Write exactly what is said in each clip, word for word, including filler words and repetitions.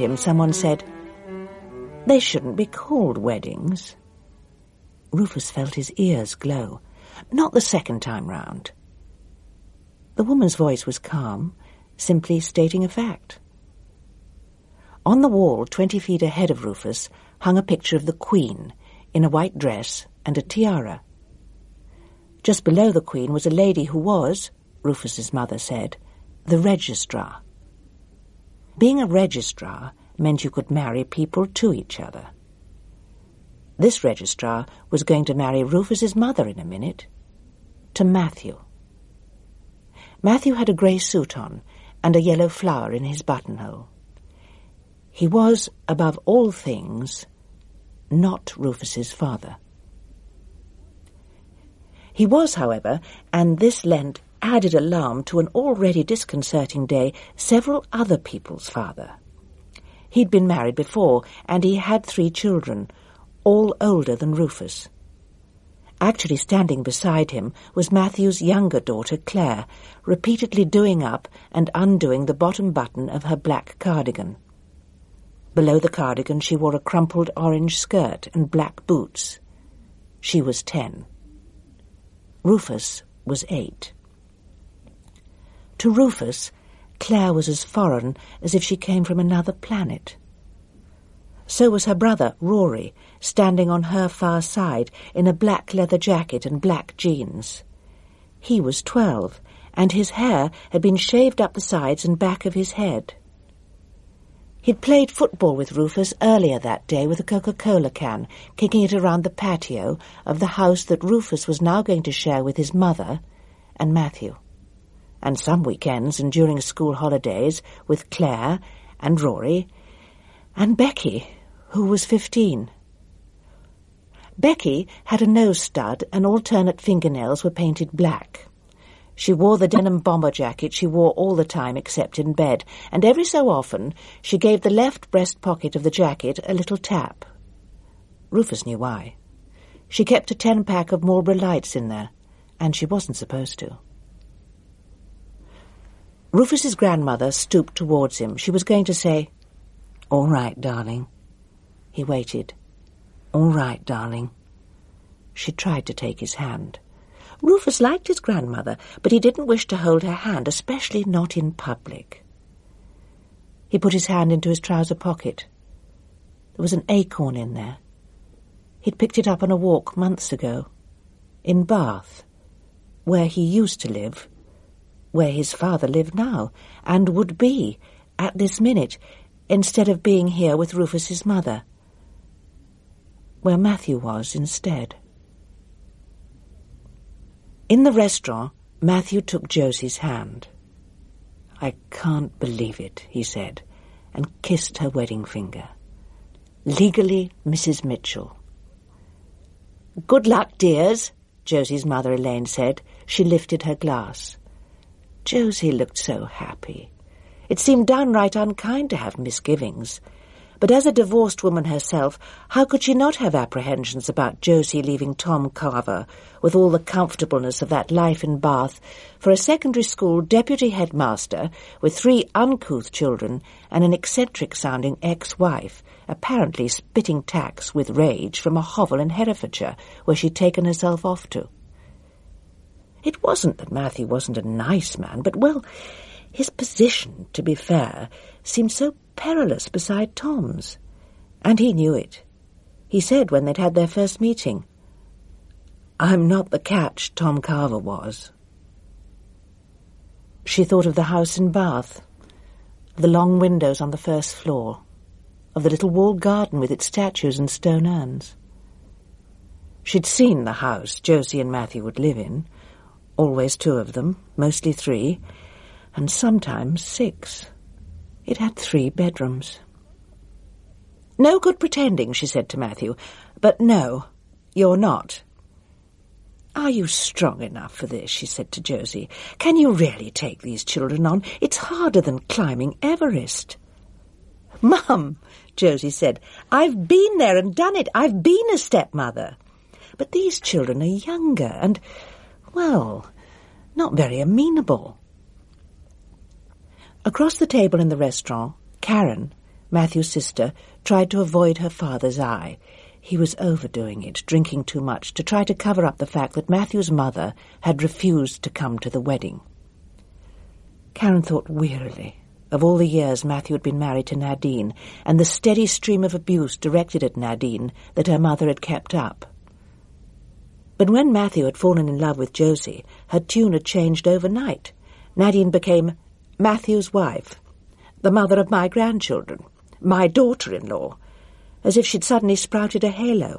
him, someone said, "They shouldn't be called weddings." Rufus felt his ears glow. Not the second time round. The woman's voice was calm, simply stating a fact. On the wall, twenty feet ahead of Rufus, hung a picture of the Queen, in a white dress and a tiara. Just below the Queen was a lady who was, Rufus's mother said, the registrar. Being a registrar meant you could marry people to each other. This registrar was going to marry Rufus's mother in a minute, to Matthew. Matthew had a grey suit on and a yellow flower in his buttonhole. He was, above all things, not Rufus's father. He was, however, and this lent added alarm to an already disconcerting day, several other people's father. He'd been married before, and he had three children, all older than Rufus. Actually standing beside him was Matthew's younger daughter, Claire, repeatedly doing up and undoing the bottom button of her black cardigan. Below the cardigan she wore a crumpled orange skirt and black boots. She was ten. Rufus was eight. To Rufus, Claire was as foreign as if she came from another planet. So was her brother, Rory, standing on her far side in a black leather jacket and black jeans. He was twelve, and his hair had been shaved up the sides and back of his head. He'd played football with Rufus earlier that day with a Coca-Cola can, kicking it around the patio of the house that Rufus was now going to share with his mother and Matthew. And some weekends and during school holidays with Claire and Rory and Becky, who was fifteen. Becky had a nose stud and alternate fingernails were painted black. She wore the denim bomber jacket she wore all the time except in bed, and every so often she gave the left breast pocket of the jacket a little tap. Rufus knew why. She kept a ten-pack of Marlboro Lights in there, and she wasn't supposed to. Rufus's grandmother stooped towards him. She was going to say, "All right, darling." He waited. "All right, darling." She tried to take his hand. Rufus liked his grandmother, but he didn't wish to hold her hand, especially not in public. He put his hand into his trouser pocket. There was an acorn in there. He'd picked it up on a walk months ago, in Bath, where he used to live, where his father lived now, and would be, at this minute, instead of being here with Rufus's mother, where Matthew was instead. In the restaurant, Matthew took Josie's hand. "I can't believe it," he said, and kissed her wedding finger. "Legally, Missus Mitchell." "Good luck, dears," Josie's mother Elaine said. She lifted her glass. Josie looked so happy. It seemed downright unkind to have misgivings. But as a divorced woman herself, how could she not have apprehensions about Josie leaving Tom Carver, with all the comfortableness of that life in Bath, for a secondary school deputy headmaster with three uncouth children and an eccentric-sounding ex-wife, apparently spitting tacks with rage from a hovel in Herefordshire, where she'd taken herself off to? It wasn't that Matthew wasn't a nice man, but, well, his position, to be fair, seemed so perilous beside Tom's. And he knew it. He said when they'd had their first meeting, "I'm not the catch Tom Carver was." She thought of the house in Bath, of the long windows on the first floor, of the little walled garden with its statues and stone urns. She'd seen the house Josie and Matthew would live in, always two of them, mostly three, and sometimes six. It had three bedrooms. "No good pretending," she said to Matthew. "But no, you're not." "Are you strong enough for this?" she said to Josie. "Can you really take these children on? It's harder than climbing Everest." "Mum," Josie said, "I've been there and done it. I've been a stepmother. But these children are younger and, well, not very amenable." Across the table in the restaurant, Karen, Matthew's sister, tried to avoid her father's eye. He was overdoing it, drinking too much, to try to cover up the fact that Matthew's mother had refused to come to the wedding. Karen thought wearily of all the years Matthew had been married to Nadine, and the steady stream of abuse directed at Nadine that her mother had kept up. But when Matthew had fallen in love with Josie, her tune had changed overnight. Nadine became Matthew's wife, the mother of my grandchildren, my daughter-in-law, as if she'd suddenly sprouted a halo.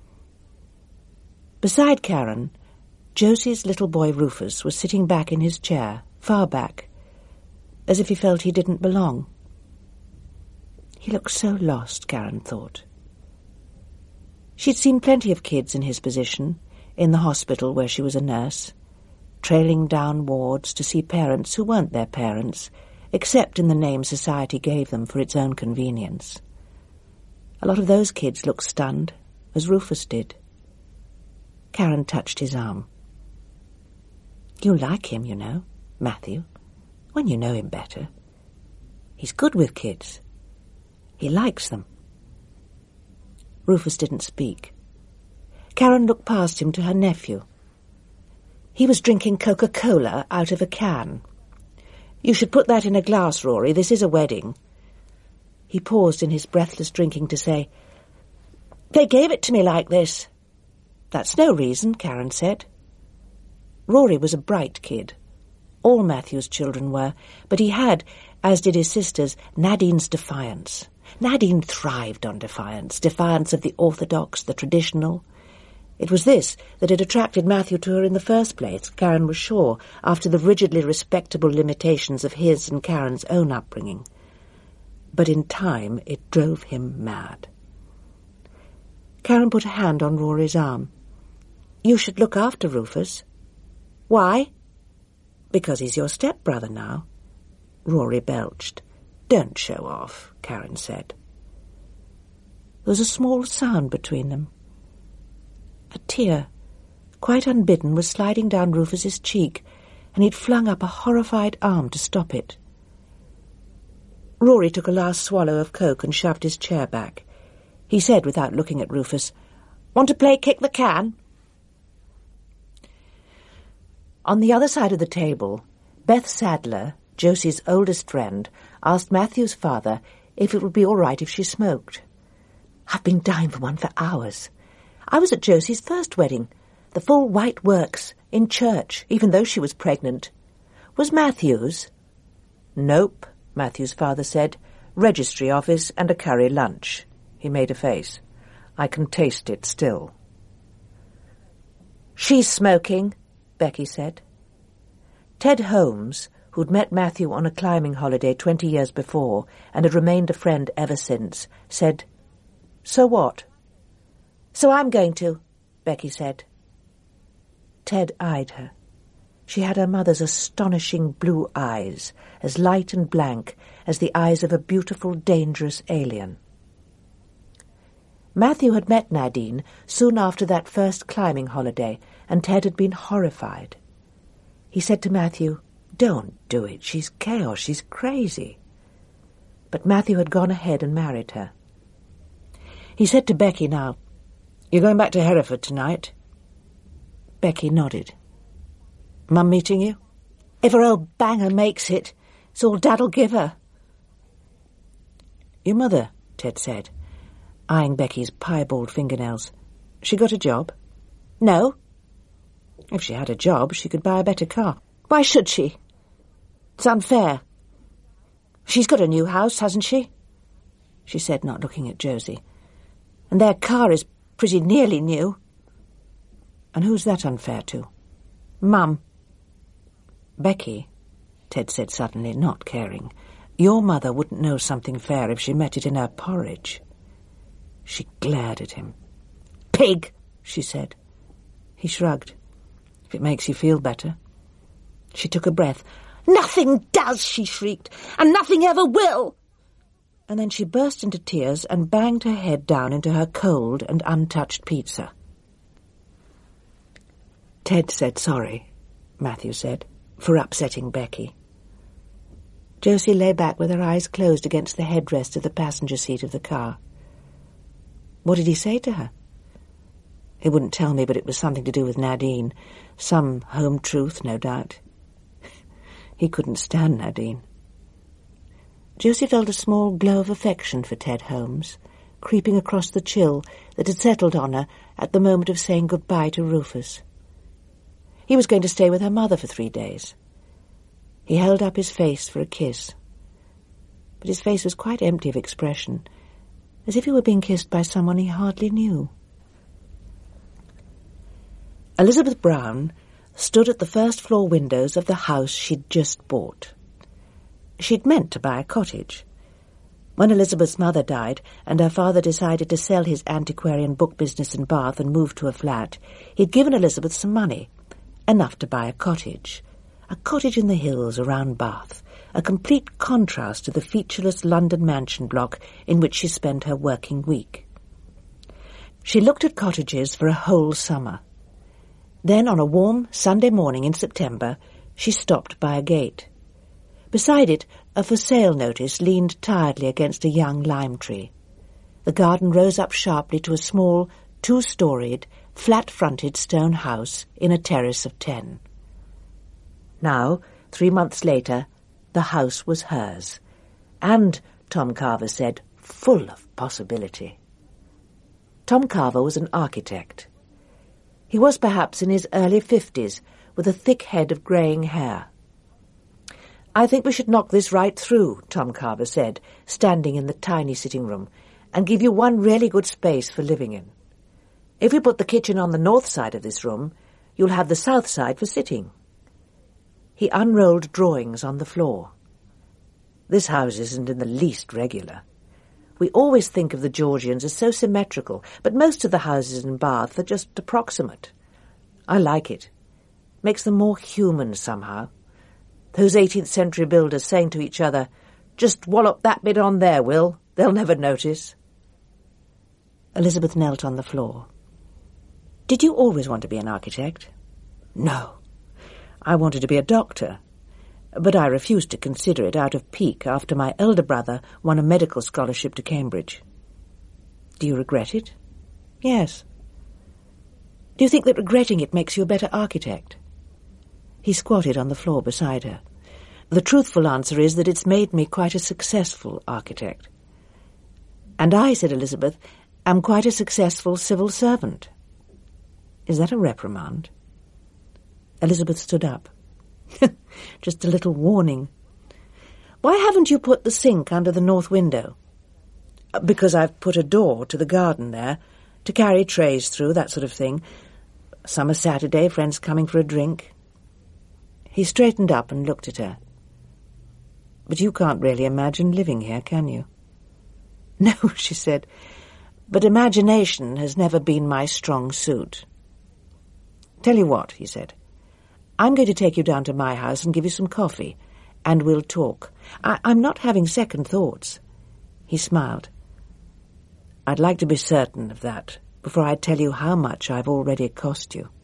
Beside Karen, Josie's little boy Rufus was sitting back in his chair, far back, as if he felt he didn't belong. He looked so lost, Karen thought. She'd seen plenty of kids in his position, in the hospital where she was a nurse, trailing down wards to see parents who weren't their parents, except in the name society gave them for its own convenience. A lot of those kids looked stunned, as Rufus did. Karen touched his arm. You like him, you know, Matthew, when you know him better. He's good with kids. He likes them. Rufus didn't speak. Karen looked past him to her nephew. He was drinking Coca-Cola out of a can. You should put that in a glass, Rory. This is a wedding. He paused in his breathless drinking to say, They gave it to me like this. That's no reason, Karen said. Rory was a bright kid. All Matthew's children were, but he had, as did his sisters, Nadine's defiance. Nadine thrived on defiance, defiance of the orthodox, the traditional. It was this that had attracted Matthew to her in the first place, Karen was sure, after the rigidly respectable limitations of his and Karen's own upbringing. But in time it drove him mad. Karen put a hand on Rory's arm. You should look after Rufus. Why? Because he's your stepbrother now. Rory belched. Don't show off, Karen said. There was a small sound between them. A tear, quite unbidden, was sliding down Rufus's cheek, and he'd flung up a horrified arm to stop it. Rory took a last swallow of Coke and shoved his chair back. He said, without looking at Rufus, Want to play kick the can? On the other side of the table, Beth Sadler, Josie's oldest friend, asked Matthew's father if it would be all right if she smoked. I've been dying for one for hours. I was at Josie's first wedding, the full white works, in church, even though she was pregnant. Was Matthew's? Nope, Matthew's father said. Registry office and a curry lunch. He made a face. I can taste it still. She's smoking, Becky said. Ted Holmes, who'd met Matthew on a climbing holiday twenty years before and had remained a friend ever since, said, So what? So I'm going to, Becky said. Ted eyed her. She had her mother's astonishing blue eyes, as light and blank as the eyes of a beautiful, dangerous alien. Matthew had met Nadine soon after that first climbing holiday, and Ted had been horrified. He said to Matthew, Don't do it, she's chaos, she's crazy. But Matthew had gone ahead and married her. He said to Becky now, You're going back to Hereford tonight? Becky nodded. Mum meeting you? If her old banger makes it, it's all Dad'll give her. Your mother, Ted said, eyeing Becky's piebald fingernails. She got a job? No. If she had a job, she could buy a better car. Why should she? It's unfair. She's got a new house, hasn't she? She said, not looking at Josie. And their car is pretty nearly new. And who's that unfair to? Mum. Becky, Ted said suddenly, not caring, your mother wouldn't know something fair if she met it in her porridge. She glared at him. Pig, she said. He shrugged. If it makes you feel better. She took a breath. Nothing does, she shrieked, and nothing ever will. And then she burst into tears and banged her head down into her cold and untouched pizza. Ted said sorry, Matthew said, for upsetting Becky. Josie lay back with her eyes closed against the headrest of the passenger seat of the car. What did he say to her? He wouldn't tell me, but it was something to do with Nadine. Some home truth, no doubt. He couldn't stand Nadine. Josie felt a small glow of affection for Ted Holmes, creeping across the chill that had settled on her at the moment of saying goodbye to Rufus. He was going to stay with her mother for three days. He held up his face for a kiss. But his face was quite empty of expression, as if he were being kissed by someone he hardly knew. Elizabeth Brown stood at the first-floor windows of the house she'd just bought. She'd meant to buy a cottage. When Elizabeth's mother died and her father decided to sell his antiquarian book business in Bath and move to a flat, he'd given Elizabeth some money, enough to buy a cottage. A cottage in the hills around Bath, a complete contrast to the featureless London mansion block in which she spent her working week. She looked at cottages for a whole summer. Then, on a warm Sunday morning in September, she stopped by a gate. Beside it, a for sale notice leaned tiredly against a young lime tree. The garden rose up sharply to a small, two-storied, flat-fronted stone house in a terrace of ten. Now, three months later, the house was hers, and, Tom Carver said, full of possibility. Tom Carver was an architect. He was perhaps in his early fifties, with a thick head of greying hair. "I think we should knock this right through," Tom Carver said, standing in the tiny sitting room, "and give you one really good space for living in. If we put the kitchen on the north side of this room, you'll have the south side for sitting." He unrolled drawings on the floor. "This house isn't in the least regular. We always think of the Georgians as so symmetrical, but most of the houses in Bath are just approximate. I like it. Makes them more human somehow. Those eighteenth century builders saying to each other, 'Just wallop that bit on there, Will. They'll never notice.'" Elizabeth knelt on the floor. "Did you always want to be an architect?" "No. I wanted to be a doctor, but I refused to consider it out of pique after my elder brother won a medical scholarship to Cambridge." "Do you regret it?" "Yes." "Do you think that regretting it makes you a better architect?" He squatted on the floor beside her. "The truthful answer is that it's made me quite a successful architect." "And I," said Elizabeth, "am quite a successful civil servant." "Is that a reprimand?" Elizabeth stood up. "Just a little warning. Why haven't you put the sink under the north window?" "Because I've put a door to the garden there, to carry trays through, that sort of thing. Summer Saturday, friends coming for a drink." He straightened up and looked at her. "But you can't really imagine living here, can you?" "No," she said, "but imagination has never been my strong suit." "Tell you what," he said, "I'm going to take you down to my house and give you some coffee, and we'll talk. I- I'm not having second thoughts." He smiled. "I'd like to be certain of that before I tell you how much I've already cost you."